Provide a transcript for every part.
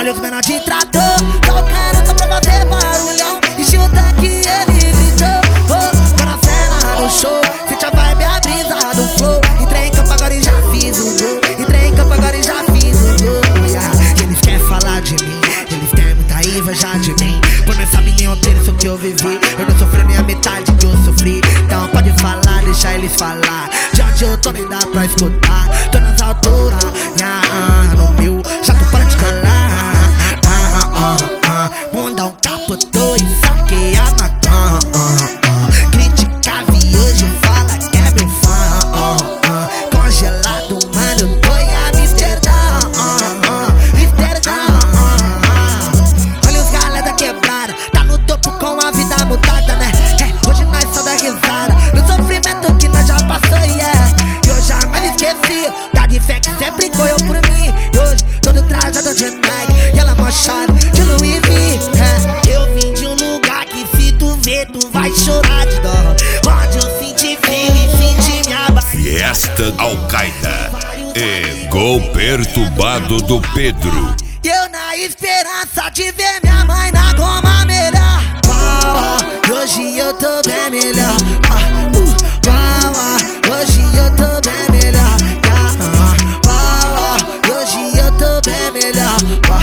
Olha os menores de trator, tocando só pra fazer barulhão. E chuta que ele gritou, oh, tô na cena do show. Sente a vibe, a brisa do flow. Entrei em campo agora e já fiz o gol. Entrei em campo agora e já fiz o gol, yeah. Eles querem falar de mim, eles têm muita inveja de mim. Por não sabe nem ontem isso que eu vivi. Eu não sofri nem a metade que eu sofri. Então pode falar, deixa eles falar. De onde eu tô nem dá pra escutar. Tô nas alturas, no meu, já tô para de colar. Mundão capotou e saquei a maconha. Criticava e hoje fala que é meu fã. Congelado, mano, tô em Amsterdã. Olha os galera quebrada, tá no topo com a vida mudada, né? Hoje nós só dá risada no sofrimento que nós já passou, yeah. E eu jamais esqueci da de fé que sempre correu por mim. E hoje todo trajado de Nike e ela mochada de Louis V. Eu vim de um lugar que se tu ver tu vai chorar de dó. Onde eu senti frio e senti minha barriga. Fiesta Al-Qaeda e Gol Perturbado do Pedro. E eu na esperança de ver minha mãe na goma melhor. Hoje eu tô bem melhor. Hoje eu tô bem melhor. Hoje eu tô bem melhor.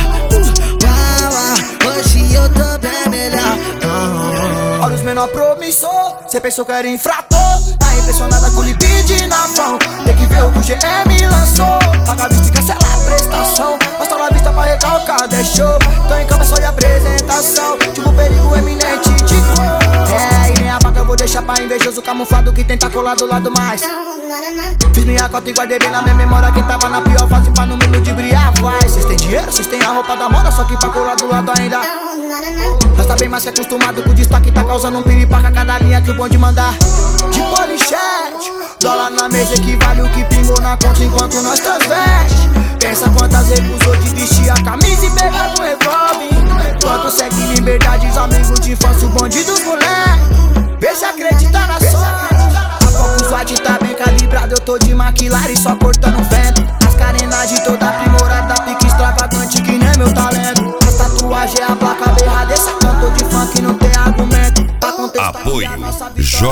Hoje eu tô bem melhor. Olha os menor promissor, cê pensou que era infrator. Tá impressionada com o libido na mão. Tem que ver o que o GM lançou. Paga a vista e cancela a prestação. Mostra na vista pra recalcar, deixou. Tô em cama só de apresentação. Tipo perigo eminente de cor. E nem a vaca eu vou deixar pra invejoso camuflado que tenta colar do lado mais. Fiz minha cota e guardei bem na minha memória quem tava na pior fase pra no mundo de brilhar. Vai, cês tem dinheiro, cês tem a roupa da moda, só que pra colar do lado ainda. Nós tá bem mais que acostumado com o destaque, tá causando um piripaca cada linha que o bonde mandar. De polichete, dólar na mesa equivale o que pingou na conta enquanto nós transveste. Pensa quantas recusou de vestir a camisa e pegar no revólver. Quanto segue liberdade, os amigos de infância, o bonde dos moleques. Vê se acredita na sorte. O SWAT tá bem calibrado, eu tô de McLaren só cortando vento. As carenagens toda aprimorada, pique extravagante que nem meu talento. As tatuagens é a placa berrada, essa cantor de funk não tem argumento. Apoio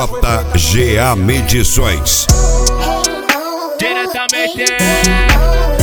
JGA Medições. Diretamente